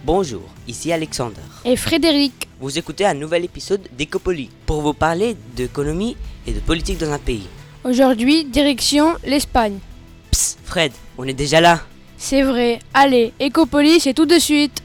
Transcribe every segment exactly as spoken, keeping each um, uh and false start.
Bonjour, ici Alexander. Et Frédéric. Vous écoutez un nouvel épisode d'Écopolis pour vous parler d'économie et de politique dans un pays. Aujourd'hui, direction l'Espagne. Psst, Fred, on est déjà là. C'est vrai. Allez, Écopolis, c'est tout de suite.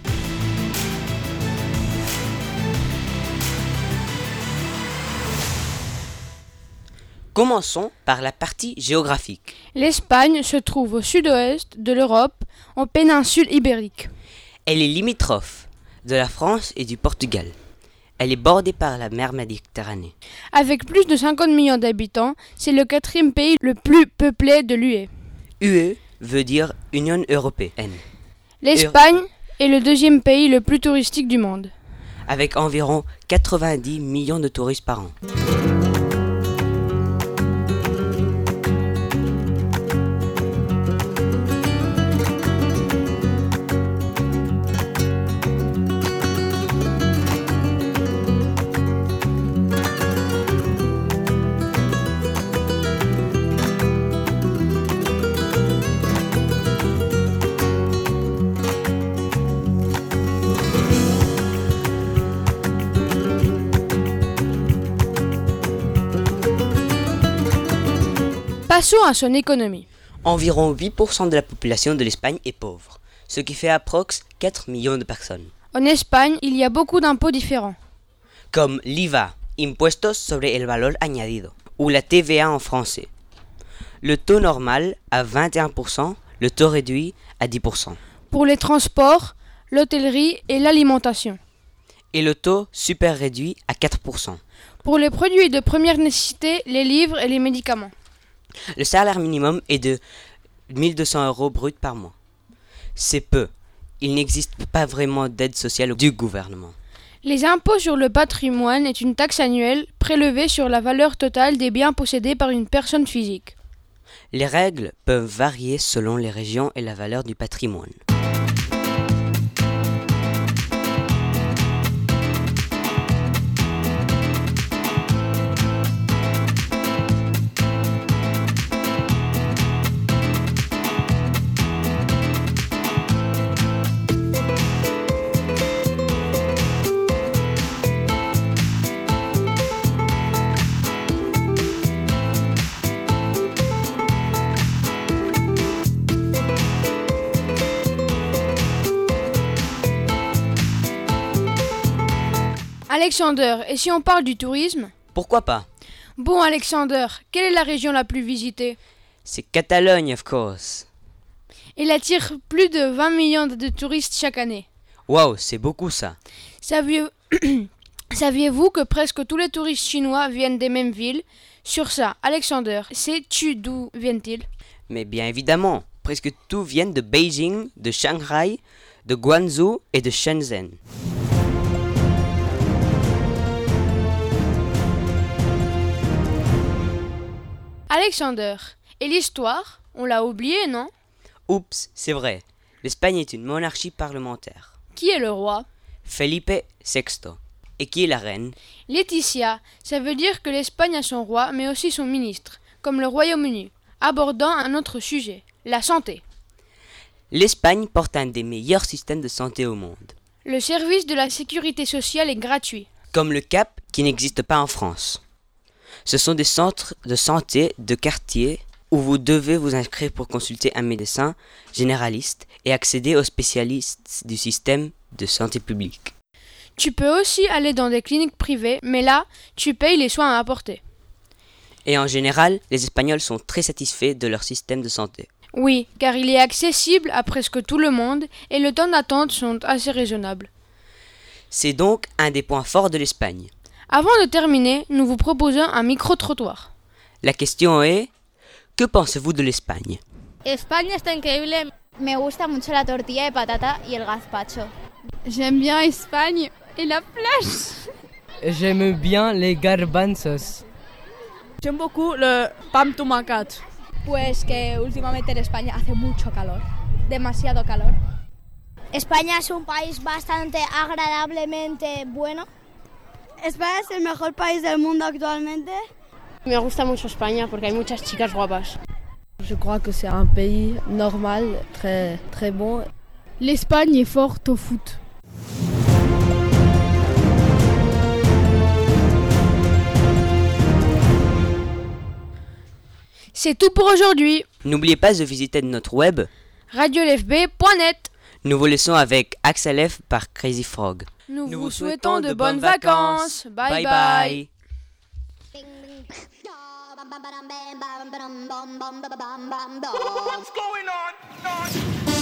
Commençons par la partie géographique. L'Espagne se trouve au sud-ouest de l'Europe, en péninsule ibérique. Elle est limitrophe de la France et du Portugal. Elle est bordée par la mer Méditerranée. Avec plus de cinquante millions d'habitants, c'est le quatrième pays le plus peuplé de l'U E. U E veut dire Union européenne. L'Espagne est le deuxième pays le plus touristique du monde. Avec environ quatre-vingt-dix millions de touristes par an. Passons à son économie. Environ huit pour cent de la population de l'Espagne est pauvre, ce qui fait approx quatre millions de personnes. En Espagne, il y a beaucoup d'impôts différents. Comme l'I V A, Impuestos sobre el valor añadido, ou la T V A en français. Le taux normal à vingt et un pour cent, le taux réduit à dix pour cent. Pour les transports, l'hôtellerie et l'alimentation. Et le taux super réduit à quatre pour cent. Pour les produits de première nécessité, les livres et les médicaments. Le salaire minimum est de mille deux cents euros brut par mois. C'est peu. Il n'existe pas vraiment d'aide sociale du gouvernement. Les impôts sur le patrimoine est une taxe annuelle prélevée sur la valeur totale des biens possédés par une personne physique. Les règles peuvent varier selon les régions et la valeur du patrimoine. Alexander, et si on parle du tourisme ? Pourquoi pas ? Bon Alexander, quelle est la région la plus visitée ? C'est Catalogne, of course. Elle attire plus de vingt millions de touristes chaque année. Waouh, c'est beaucoup ça. Saviez... Saviez-vous que presque tous les touristes chinois viennent des mêmes villes ? Sur ça, Alexander, sais-tu d'où viennent-ils ? Mais bien évidemment, presque tous viennent de Beijing, de Shanghai, de Guangzhou et de Shenzhen. Alexander, et l'histoire ? On l'a oublié, non ? Oups, c'est vrai. L'Espagne est une monarchie parlementaire. Qui est le roi ? Felipe sexto. Et qui est la reine ? Laetitia, ça veut dire que l'Espagne a son roi, mais aussi son ministre, comme le Royaume-Uni. Abordant un autre sujet, la santé. L'Espagne porte un des meilleurs systèmes de santé au monde. Le service de la sécurité sociale est gratuit. Comme le C A P qui n'existe pas en France. Ce sont des centres de santé de quartier où vous devez vous inscrire pour consulter un médecin généraliste et accéder aux spécialistes du système de santé publique. Tu peux aussi aller dans des cliniques privées, mais là, tu payes les soins à apporter. Et en général, les Espagnols sont très satisfaits de leur système de santé. Oui, car il est accessible à presque tout le monde et le temps d'attente sont assez raisonnables. C'est donc un des points forts de l'Espagne. Avant de terminer, nous vous proposons un micro-trottoir. La question est, que pensez-vous de l'Espagne ? España está increíble. Me gusta mucho la tortilla de patata y el gazpacho. J'aime bien Espagne et la plage. J'aime bien les garbanzos. J'aime beaucoup le pan tomate. Pues que últimamente en España hace mucho calor, demasiado calor. España es un país bastante agradablemente bueno. España es el mejor país del mundo actualmente. Me gusta mucho España porque hay muchas chicas guapas. Je crois que c'est un pays normal, très, très bon. L'Espagne est forte au foot. C'est tout pour aujourd'hui. N'oubliez pas de visiter notre web radio l f b point net. Nous vous laissons avec Axel F par Crazy Frog. Nous, Nous vous souhaitons de bonnes vacances. Bye bye. bye. What's going on?